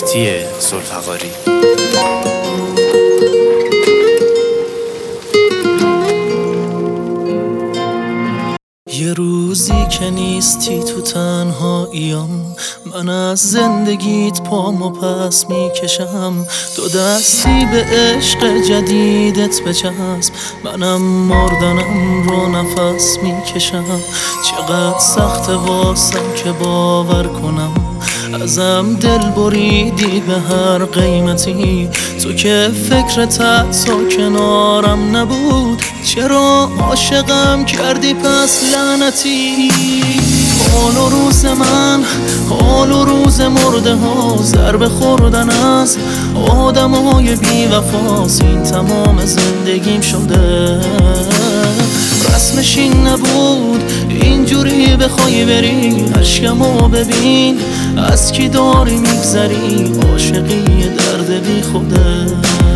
مهدی ذوالفقاری. یه روزی که نیستی تو تنهاییم، من از زندگیت پامو پس میکشم. تو دستی به عشق جدیدت بچسب، منم مردنم رو نفس میکشم. چقدر سخت واسم که باور کنم ازم دل بریدی به هر قیمتی. تو که فکرت حتی کنارم نبود، چرا عاشقم کردی پس لعنتی؟ حال و روز من، حال و روز مرده ها، ضربه خوردن از آدمای بی وفاست. این تمام زندگیم شده، رسمش این نبود اینجوری بخوای بری. عشقمو ببین از کی داری میگذری، عاشقی درد بی خوده.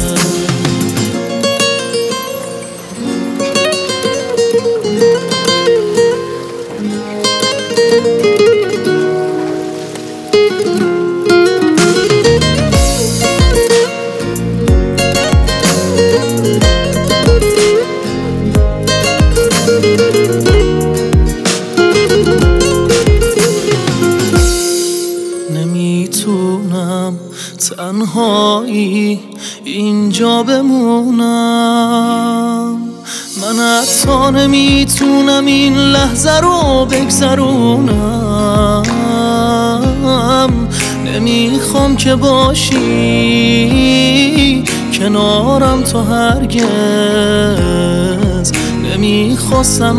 نمیتونم تنهایی اینجا بمونم، من حتی نمیتونم این لحظه رو بگذرونم. نمیخوام که باشی کنارم تو هرگز، نمیخواستم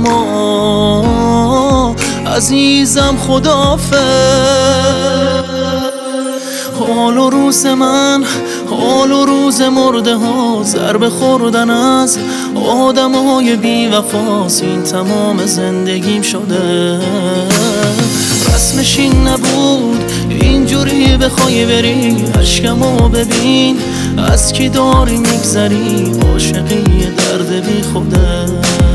اما عزیزم خداحافظ. حال و روز من، حال و روز مرده ها، ضربه خوردن از آدمای بی وفاست. این تمام زندگیم شده، رسمش این نبود اینجوری بخوای بری. عشقمو ببین از کی داری میگذری، عاشقی درد بی خوده.